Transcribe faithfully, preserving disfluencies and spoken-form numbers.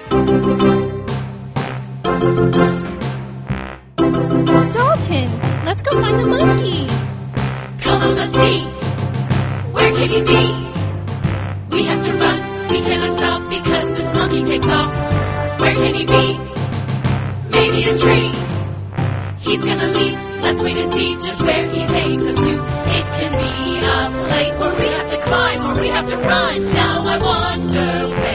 Dalton, let's go find the monkey. Come on, let's see. Where can he be? We have to run. We cannot stop because this monkey takes off. Where can he be? Maybe a tree. He's gonna leap. Let's wait and see just where he takes us to. It can be a place where we have to climb or we have to run. Now I wonder where